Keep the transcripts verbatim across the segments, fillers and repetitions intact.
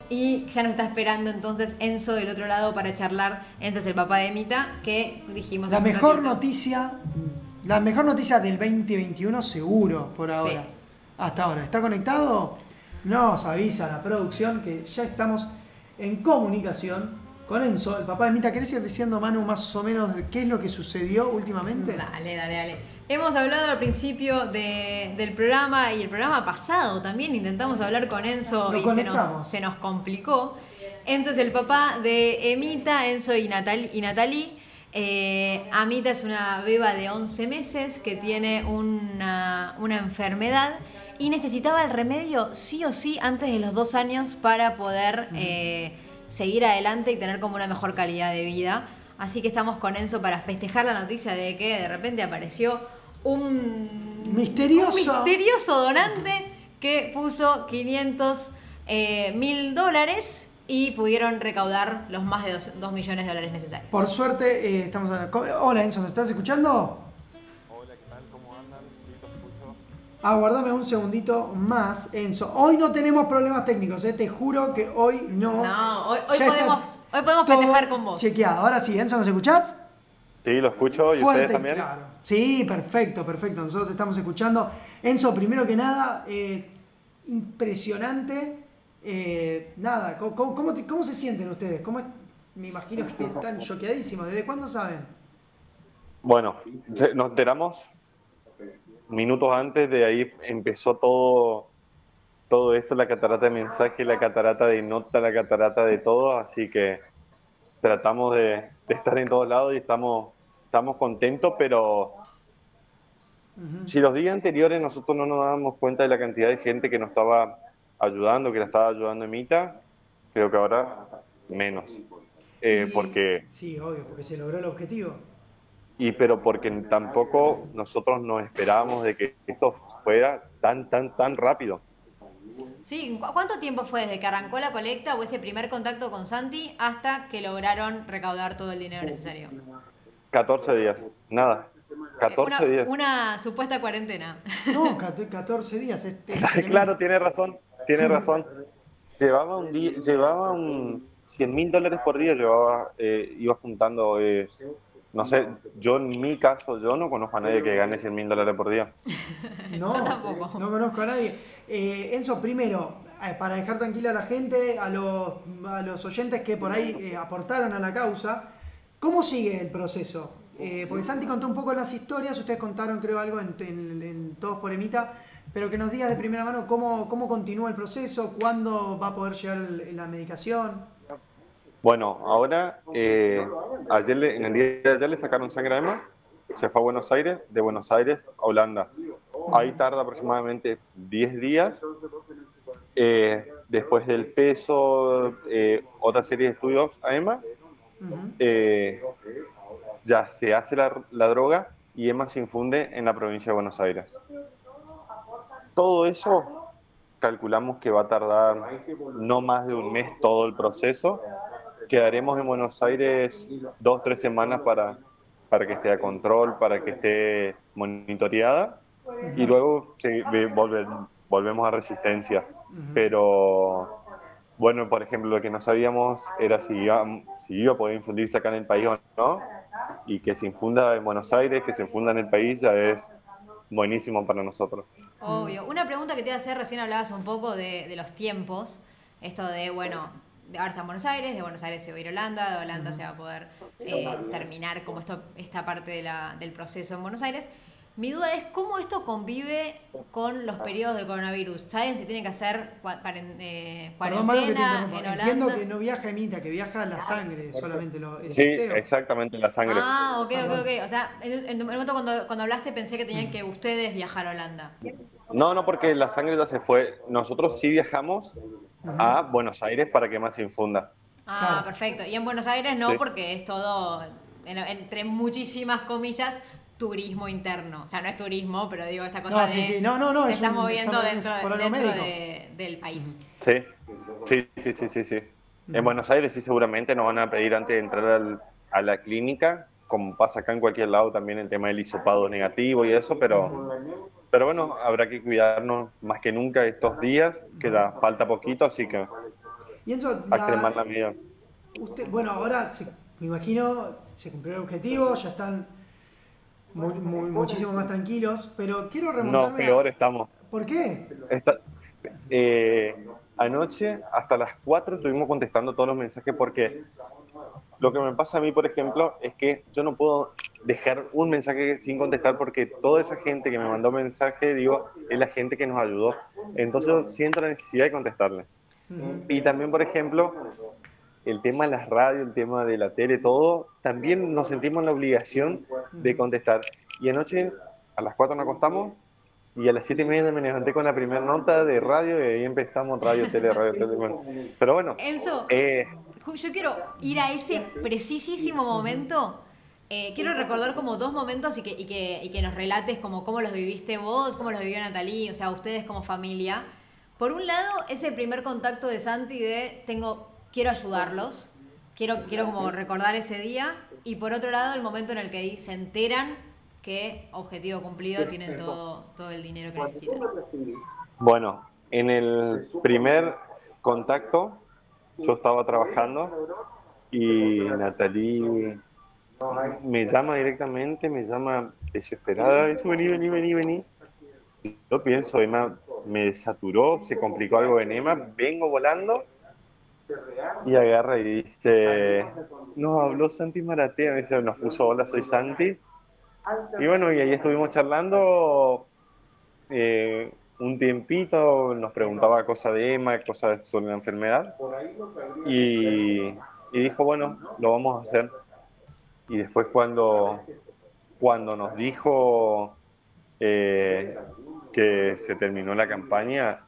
Y ya nos está esperando entonces Enzo del otro lado para charlar. Enzo es el papá de Emita, que dijimos... La mejor noticia, la mejor noticia del veinte veintiuno seguro por ahora. Sí. Hasta ahora. ¿Está conectado? Nos avisa la producción que ya estamos en comunicación con Enzo, el papá de Emita. ¿Querés ir diciendo, Manu, más o menos de qué es lo que sucedió últimamente? Dale, dale, dale. Hemos hablado al principio de, del programa y el programa pasado también intentamos hablar con Enzo y se nos, se nos complicó. Enzo es el papá de Emita, Enzo y Natalie. Y Natalie. Eh, Amita es una beba de once meses que tiene una, una enfermedad y necesitaba el remedio sí o sí antes de los dos años para poder eh, seguir adelante y tener como una mejor calidad de vida. Así que estamos con Enzo para festejar la noticia de que de repente apareció un misterioso, un misterioso donante que puso quinientos mil dólares y pudieron recaudar los más de dos millones de dólares necesarios. Por suerte, eh, estamos hablando. Hola Enzo, ¿nos estás escuchando? Hola, ¿qué tal? ¿Cómo andan? Sí, te escucho. Aguardame un segundito más, Enzo. Hoy no tenemos problemas técnicos, ¿eh? Te juro que hoy no. No, hoy, hoy podemos, hoy podemos festejar con vos. Chequeado. Ahora sí, Enzo, ¿nos escuchás? Sí, lo escucho. ¿Y Fuerte, ustedes también? Claro. Sí, perfecto, perfecto. Nosotros estamos escuchando. Enzo, primero que nada, eh, impresionante. Eh, nada, ¿cómo, cómo, ¿cómo se sienten ustedes? ¿Cómo es? Me imagino que están choqueadísimos. ¿Desde cuándo saben? Bueno, nos enteramos minutos antes, de ahí empezó todo, todo esto, la catarata de mensaje, la catarata de nota, la catarata de todo, así que tratamos de, de estar en todos lados y estamos, estamos contentos, pero uh-huh. Si los días anteriores nosotros no nos dábamos cuenta de la cantidad de gente que nos estaba ayudando, que la estaba ayudando Emita, creo que ahora menos. Eh, y, porque sí, obvio, porque se logró el objetivo. Y pero porque tampoco nosotros nos esperábamos de que esto fuera tan, tan, tan rápido. Sí, ¿cuánto tiempo fue desde que arrancó la colecta o ese primer contacto con Santi hasta que lograron recaudar todo el dinero necesario? catorce días, nada. catorce una, días. Una supuesta cuarentena. No, catorce días. Este, claro, tiene razón, tiene razón. Llevaba un día, llevaba un cien mil dólares por día, llevaba, eh, iba juntando, eh, no sé, yo en mi caso, yo no conozco a nadie que gane cien mil dólares por día. No, yo tampoco. No conozco a nadie. Eh, Enzo, primero, eh, para dejar tranquila a la gente, a los, a los oyentes que por ahí eh, aportaron a la causa, ¿cómo sigue el proceso? Eh, porque Santi contó un poco las historias, ustedes contaron creo algo en, en, en Todos por Emita, pero que nos digas de primera mano cómo, cómo continúa el proceso, cuándo va a poder llegar el, la medicación. Bueno, ahora, eh, ayer le, en el día de ayer le sacaron sangre a Emma, se fue a Buenos Aires, de Buenos Aires a Holanda. Ahí tarda aproximadamente diez días. Eh, después del peso, eh, otra serie de estudios a Emma. Eh, ya se hace la, la droga y Emma se infunde en la provincia de Buenos Aires. Todo eso calculamos que va a tardar no más de un mes todo el proceso. Quedaremos en Buenos Aires dos, tres semanas para, para que esté a control, para que esté monitoreada y luego sí, volve, volvemos a Resistencia. Pero bueno, por ejemplo, lo que no sabíamos era si iba, si iba a poder infundirse acá en el país o no, y que se infunda en Buenos Aires, que se infunda en el país ya es buenísimo para nosotros. Obvio. Una pregunta que te iba a hacer, recién hablabas un poco de, de los tiempos, esto de, bueno, ahora está en Buenos Aires, de Buenos Aires se va a ir a Holanda, de Holanda uh-huh. se va a poder eh, terminar como esto, esta parte de la, del proceso en Buenos Aires. Mi duda es cómo esto convive con los periodos de coronavirus. ¿Saben si tienen que hacer eh, cuarentena en Holanda? Entiendo que no viaja Emita, que viaja la sangre solamente. Lo, el sí, testeo. Exactamente, la sangre. Ah, ok, ok, ok. O sea, en, en el momento cuando, cuando hablaste pensé que tenían que ustedes viajar a Holanda. No, no, porque la sangre ya se fue. Nosotros sí viajamos uh-huh. a Buenos Aires para que más se infunda. Ah, claro. Perfecto. Y en Buenos Aires no, sí. porque es todo, entre muchísimas comillas, turismo interno. O sea, no es turismo, pero digo, esta cosa no, de... Sí, sí, no, no, no. Te es estás un, moviendo es dentro, por dentro de, del país. Sí, sí, sí, sí, sí. sí. Uh-huh. En Buenos Aires sí seguramente nos van a pedir antes de entrar al, a la clínica, como pasa acá en cualquier lado también el tema del hisopado negativo y eso, pero, uh-huh. pero bueno, habrá que cuidarnos más que nunca estos días, que da falta poquito, así que... Y Enzo, a extremar la medida. Usted, bueno, ahora se, me imagino se cumplió el objetivo, ya están muy, muy, muchísimo más tranquilos, pero quiero remontarme No, peor a... estamos. ¿Por qué? Está, eh, anoche hasta las cuatro estuvimos contestando todos los mensajes porque lo que me pasa a mí, por ejemplo, es que yo no puedo dejar un mensaje sin contestar porque toda esa gente que me mandó mensaje, digo, es la gente que nos ayudó. Entonces siento la necesidad de contestarle. Uh-huh. Y también, por ejemplo, el tema de las radios, el tema de la tele, todo, también nos sentimos la obligación de contestar. Y anoche a las cuatro nos acostamos y a las siete y media me levanté con la primera nota de radio y ahí empezamos radio, tele, radio, tele. Bueno, pero bueno. Enzo, eh, yo quiero ir a ese precisísimo momento. Eh, quiero recordar como dos momentos y que, y, que, y que nos relates como cómo los viviste vos, cómo los vivió Natalie, o sea, ustedes como familia. Por un lado, ese primer contacto de Santi de tengo, quiero ayudarlos, quiero, quiero como recordar ese día. Y por otro lado, el momento en el que se enteran que objetivo cumplido, tienen todo, todo el dinero que necesitan. Bueno, en el primer contacto yo estaba trabajando y Natalie me llama directamente, me llama desesperada, dice, vení, vení, vení, vení. Yo pienso, Emma me saturó, se complicó algo en Emma, vengo volando y agarra y dice, nos habló Santi Maratea, me dice, nos puso, hola, soy Santi. Y bueno, y ahí estuvimos charlando eh, un tiempito, nos preguntaba cosas de Emma, cosas sobre la enfermedad. Y, y dijo, bueno, lo vamos a hacer. Y después cuando, cuando nos dijo eh, que se terminó la campaña,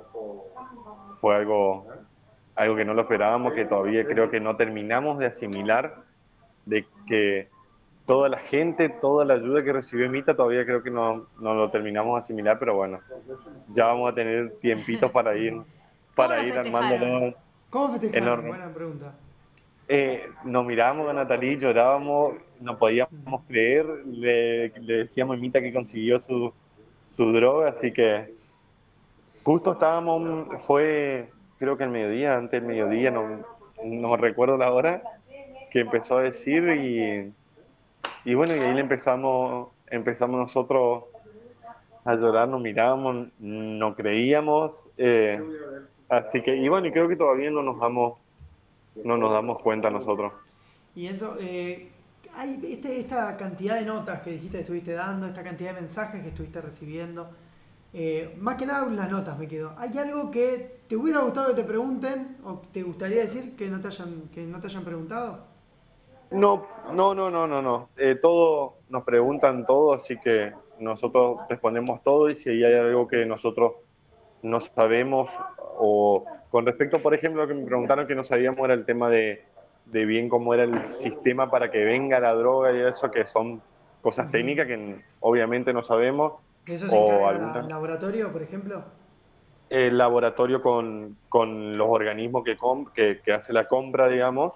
fue algo, algo que no lo esperábamos, que todavía creo que no terminamos de asimilar, de que toda la gente, toda la ayuda que recibió Emita, todavía creo que no, no lo terminamos de asimilar, pero bueno, ya vamos a tener tiempitos para ir, para ir armándolo. ¿Cómo festejaron? Buena pregunta. Eh, nos mirábamos con Natalie, llorábamos, no podíamos creer, le, le decíamos a Emita que consiguió su, su droga, así que justo estábamos, fue creo que el mediodía, antes del mediodía, no, no recuerdo la hora, que empezó a decir y, y bueno, y ahí le empezamos, empezamos nosotros a llorar, nos mirábamos, no creíamos, eh, así que, y bueno, y creo que todavía no nos damos no nos damos cuenta nosotros. Y Enzo, eh, hay este, esta cantidad de notas que dijiste que estuviste dando, esta cantidad de mensajes que estuviste recibiendo, eh, más que nada las notas me quedo. ¿Hay algo que te hubiera gustado que te pregunten o te gustaría decir que no te hayan, que no te hayan preguntado? No, no, no, no, no, no. Eh, todo, nos preguntan todo, así que nosotros respondemos todo y si hay algo que nosotros no sabemos o con respecto, por ejemplo, lo que me preguntaron que no sabíamos era el tema de, de bien cómo era el sistema para que venga la droga y eso, que son cosas uh-huh. técnicas que obviamente no sabemos. ¿Eso se encarga alguna... el laboratorio, por ejemplo? El laboratorio con, con los organismos que, com, que, que hace la compra, digamos,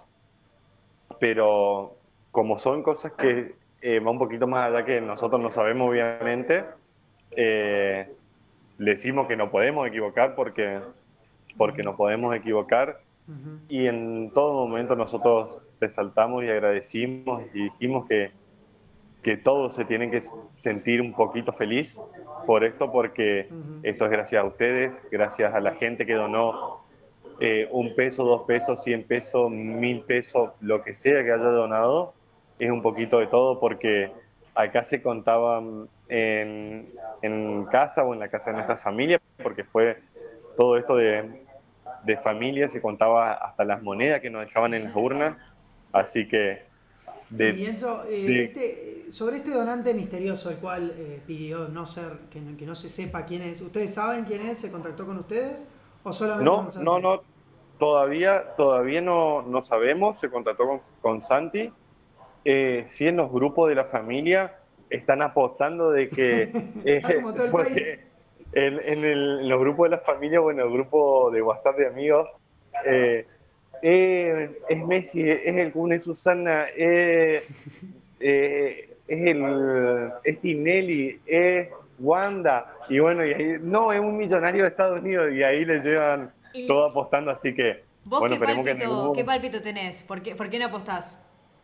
pero como son cosas que eh, va un poquito más allá que nosotros no sabemos, obviamente, eh, le decimos que no podemos equivocar porque... porque nos podemos equivocar uh-huh. y en todo momento nosotros resaltamos y agradecimos y dijimos que, que todos se tienen que sentir un poquito feliz por esto, porque uh-huh. esto es gracias a ustedes, gracias a la gente que donó eh, un peso, dos pesos, cien pesos, mil pesos, lo que sea que haya donado, es un poquito de todo, porque acá se contaban en, en casa o en la casa de nuestra familia, porque fue todo esto de, de familia, se contaba hasta las monedas que nos dejaban en las urnas, así que... De, y Enzo, eh, de, este, sobre este donante misterioso, el cual eh, pidió no ser, que, que no se sepa quién es, ¿ustedes saben quién es? ¿Se contactó con ustedes? ¿O solamente no, con Santi? No, no, todavía, todavía no, no sabemos, se contactó con, con Santi. Eh, sí, en los grupos de la familia están apostando de que... eh, como todo el país. En, en, el, en los grupos de la familia, bueno, el grupo de WhatsApp de amigos, eh, eh, es Messi, es el Kun, es Susana, eh, eh, es el es Tinelli, es Wanda, y bueno, y ahí, no, es un millonario de Estados Unidos, y ahí le llevan y, todo apostando, así que ¿Vos bueno, qué, pálpito, ningún... qué pálpito tenés? ¿Por qué, ¿por qué no apostás?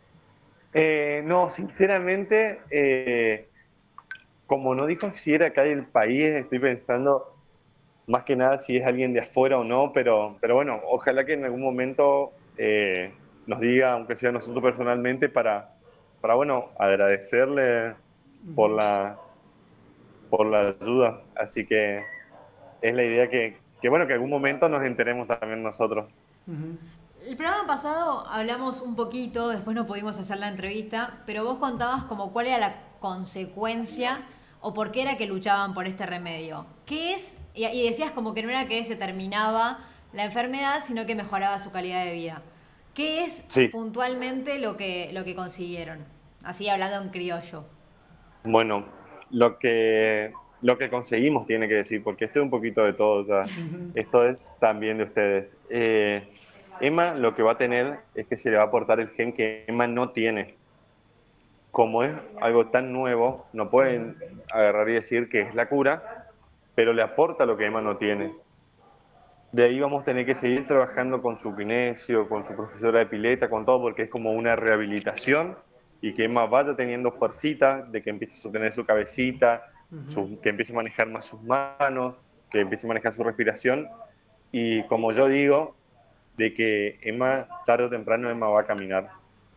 Eh, no, sinceramente, eh, como no dijo si era acá del país, estoy pensando más que nada si es alguien de afuera o no, pero, pero bueno, ojalá que en algún momento eh, nos diga, aunque sea nosotros personalmente, para, para bueno, agradecerle por la, por la ayuda. Así que es la idea que, que, bueno, que en algún momento nos enteremos también nosotros. Uh-huh. El programa pasado hablamos un poquito, después no pudimos hacer la entrevista, pero vos contabas como cuál era la consecuencia o por qué era que luchaban por este remedio. ¿Qué es? Y, y decías como que no era que se terminaba la enfermedad, sino que mejoraba su calidad de vida. ¿Qué es Sí. puntualmente lo que, lo que consiguieron? Así hablando en criollo. Bueno, lo que, lo que conseguimos tiene que decir, porque esto es un poquito de todo, ya. Uh-huh. Esto es también de ustedes. Eh, Emma lo que va a tener es que se le va a aportar el gen que Emma no tiene. Como es algo tan nuevo, no pueden agarrar y decir que es la cura, pero le aporta lo que Emma no tiene. De ahí vamos a tener que seguir trabajando con su kinesio, con su profesora de pileta, con todo, porque es como una rehabilitación y que Emma vaya teniendo fuercita, de que empiece a sostener su cabecita, Uh-huh. su, que empiece a manejar más sus manos, que empiece a manejar su respiración. Y como yo digo, de que Emma, tarde o temprano, Emma va a caminar.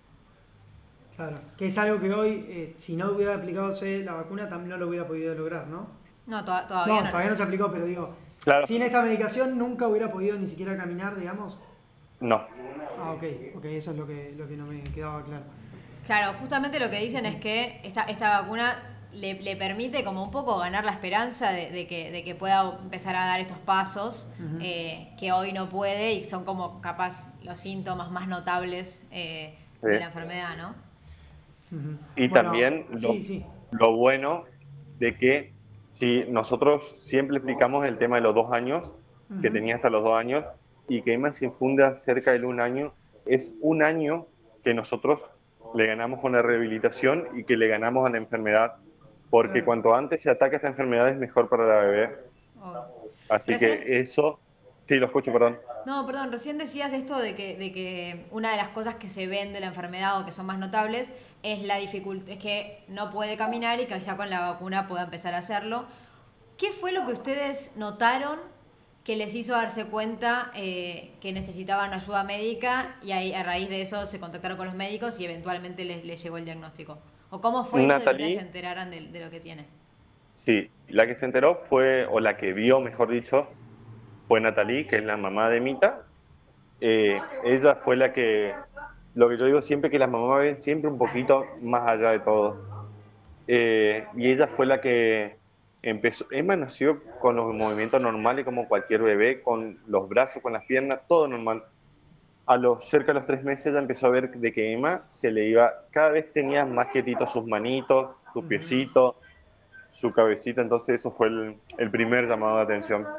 Claro, que es algo que hoy, eh, si no hubiera aplicado la vacuna, también no lo hubiera podido lograr, ¿no? No, to- todavía no. no. todavía no se aplicó, pero digo, Claro. sin esta medicación nunca hubiera podido ni siquiera caminar, digamos. No. Ah, ok, ok, eso es lo que, lo que no me quedaba claro. Claro, justamente lo que dicen es que esta, esta vacuna le, le permite como un poco ganar la esperanza de, de, que, de que pueda empezar a dar estos pasos uh-huh. eh, que hoy no puede y son como capaz los síntomas más notables eh, sí. de la enfermedad, ¿no? Uh-huh. Y bueno, también lo, sí, sí. lo bueno de que si nosotros siempre explicamos el tema de los dos años, uh-huh. que tenía hasta los dos años, y que Emma se infunda cerca de un año, es un año que nosotros le ganamos con la rehabilitación y que le ganamos a la enfermedad, porque claro. cuanto antes se ataca esta enfermedad es mejor para la bebé. Oh. Así ¿Recién? que eso... Sí, lo escucho, perdón. No, perdón, recién decías esto de que, de que una de las cosas que se ven de la enfermedad o que son más notables es la dificultad, es que no puede caminar y que ya con la vacuna pueda empezar a hacerlo. ¿Qué fue lo que ustedes notaron que les hizo darse cuenta eh, que necesitaban ayuda médica y ahí, a raíz de eso se contactaron con los médicos y eventualmente les, les llegó el diagnóstico? ¿O cómo fue Natalie, eso de que ustedes se enteraran de, de lo que tiene? Sí, la que se enteró fue, o la que vio, mejor dicho, fue Natalie, que es la mamá de Mita. Eh, ella fue la que, lo que yo digo siempre, que las mamás ven siempre un poquito más allá de todo. Eh, y ella fue la que empezó, Emma nació con los movimientos normales como cualquier bebé, con los brazos, con las piernas, todo normal. A los cerca de los tres meses ella empezó a ver de que Emma se le iba, cada vez tenía más quietitos sus manitos, su piecito, su cabecita, entonces eso fue el, el primer llamado de atención.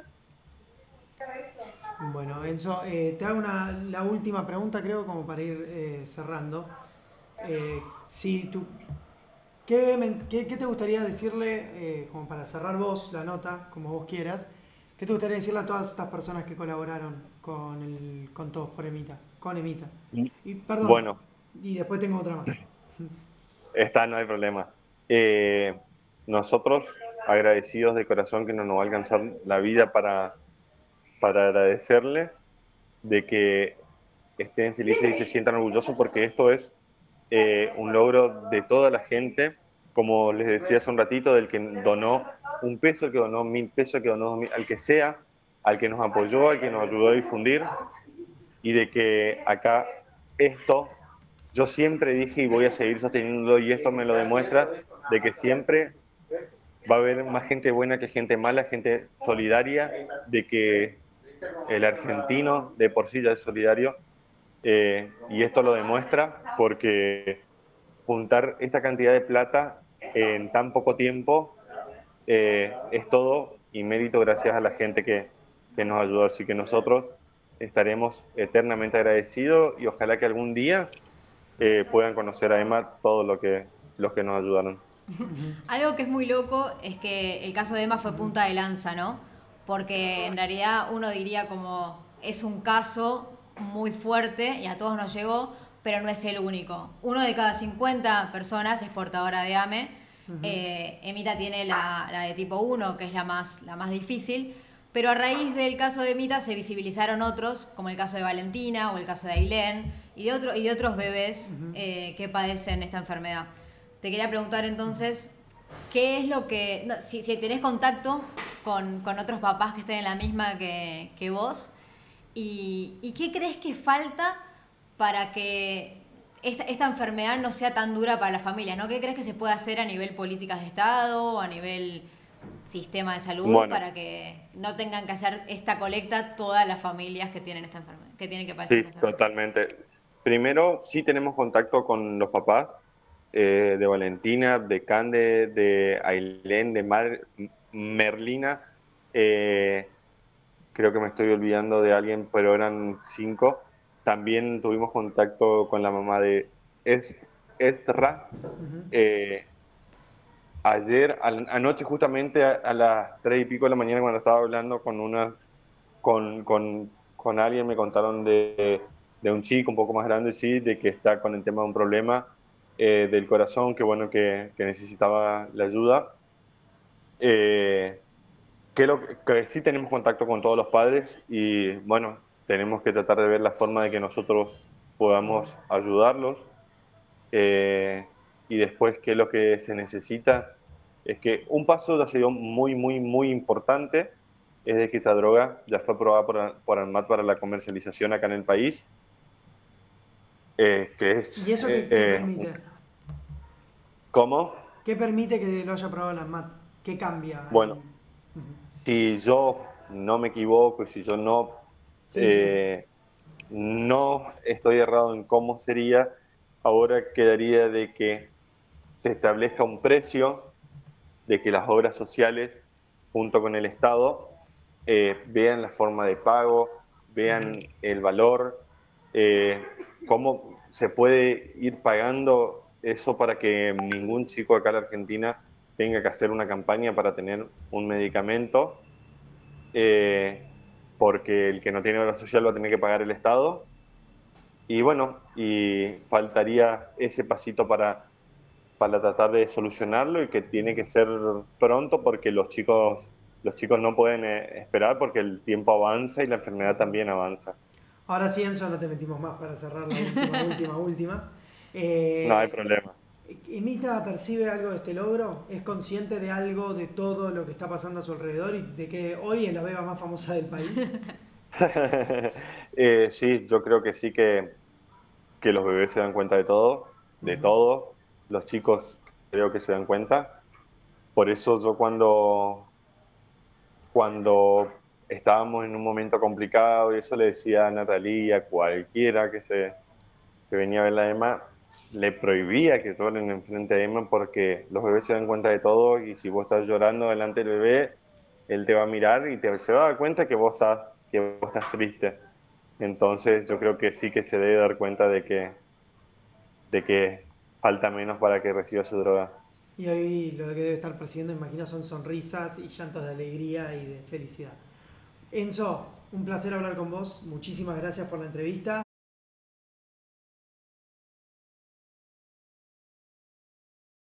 Bueno, Enzo, eh, te hago una, la última pregunta, creo, como para ir eh, cerrando. Eh, si tú, ¿qué, qué, ¿Qué te gustaría decirle, eh, como para cerrar vos la nota, como vos quieras, qué te gustaría decirle a todas estas personas que colaboraron con, el, con Todos por Emita, con Emita? Y, perdón, bueno, y después tengo otra más. Está, no hay problema. Eh, nosotros, agradecidos de corazón que no nos va a alcanzar la vida para... para agradecerles de que estén felices y se sientan orgullosos, porque esto es eh, un logro de toda la gente, como les decía hace un ratito, del que donó un peso, el que donó mil pesos, el que donó dos mil, al que sea, al que nos apoyó, al que nos ayudó a difundir, y de que acá esto, yo siempre dije y voy a seguir sosteniéndolo, y esto me lo demuestra, de que siempre va a haber más gente buena que gente mala, gente solidaria, de que el argentino de por sí ya es solidario, eh, y esto lo demuestra porque juntar esta cantidad de plata en tan poco tiempo eh, es todo y mérito gracias a la gente que, que nos ayudó, así que nosotros estaremos eternamente agradecidos y ojalá que algún día eh, puedan conocer a Emma todos lo que, los que nos ayudaron. Algo que es muy loco es que el caso de Emma fue punta de lanza, ¿no? Porque en realidad uno diría como es un caso muy fuerte y a todos nos llegó, pero no es el único. Uno de cada cincuenta personas es portadora de A M E. Uh-huh. eh, Emita tiene la, la de tipo uno, que es la más, la más difícil, pero a raíz del caso de Emita se visibilizaron otros, como el caso de Valentina o el caso de Ailén y de, otro, y de otros bebés uh-huh. eh, que padecen esta enfermedad. Te quería preguntar entonces, ¿qué es lo que... No, si, si tenés contacto con, con otros papás que estén en la misma que, que vos, y, y qué crees que falta para que esta, esta enfermedad no sea tan dura para las familias, ¿no? ¿Qué crees que se puede hacer a nivel políticas de Estado, a nivel sistema de salud, bueno, para que no tengan que hacer esta colecta todas las familias que tienen esta enfermedad, que tienen que padecer sí, esta enfermedad? Totalmente. Primero, sí tenemos contacto con los papás eh, de Valentina, de Cande, de Ailén, de Mar, Merlina. Eh, creo que me estoy olvidando de alguien, pero eran cinco. También tuvimos contacto con la mamá de es, Esra. Uh-huh. eh, ayer, a, anoche justamente a, a las tres y pico de la mañana, cuando estaba hablando con una con, con, con alguien, me contaron de, de un chico un poco más grande, sí, de que está con el tema de un problema eh, del corazón, que bueno, que, que necesitaba la ayuda. Eh, que, lo, que sí tenemos contacto con todos los padres y bueno, tenemos que tratar de ver la forma de que nosotros podamos ayudarlos. Eh, y después, ¿qué es lo que se necesita? Es que un paso ya ha sido muy, muy, muy importante, es de que esta droga ya fue aprobada por, por ANMAT para la comercialización acá en el país. Eh, que es, ¿Y eso qué, eh, qué permite? ¿Cómo? ¿Qué permite que lo haya aprobado la ANMAT? ¿Qué cambia? Bueno, uh-huh. si yo no me equivoco, si yo no, sí, eh, sí. no estoy errado en cómo sería, ahora quedaría de que se establezca un precio, de que las obras sociales, junto con el Estado, eh, vean la forma de pago, vean el valor, eh, cómo se puede ir pagando eso para que ningún chico acá en la Argentina tenga que hacer una campaña para tener un medicamento, eh, porque el que no tiene obra social va a tener que pagar el Estado. Y bueno, y faltaría ese pasito para, para tratar de solucionarlo y que tiene que ser pronto porque los chicos, los chicos no pueden eh, esperar porque el tiempo avanza y la enfermedad también avanza. Ahora sí, Enzo, no te metimos más para cerrar la última, última, última. Eh, no hay problema. ¿Emita percibe algo de este logro? ¿Es consciente de algo, de todo lo que está pasando a su alrededor y de que hoy es la beba más famosa del país? eh, sí, yo creo que sí que, que los bebés se dan cuenta de todo, de uh-huh. todo. Los chicos creo que se dan cuenta. Por eso yo cuando, cuando estábamos en un momento complicado y eso le decía a Natalia, a cualquiera que, se, que venía a ver la Emma, le prohibía que lloren enfrente de Emma porque los bebés se dan cuenta de todo y si vos estás llorando delante del bebé, él te va a mirar y te, se va a dar cuenta que vos estás, que vos estás triste. Entonces yo creo que sí que se debe dar cuenta de que, de que falta menos para que reciba su droga. Y hoy lo que debe estar percibiendo, imagino, son sonrisas y llantos de alegría y de felicidad. Enzo, un placer hablar con vos. Muchísimas gracias por la entrevista.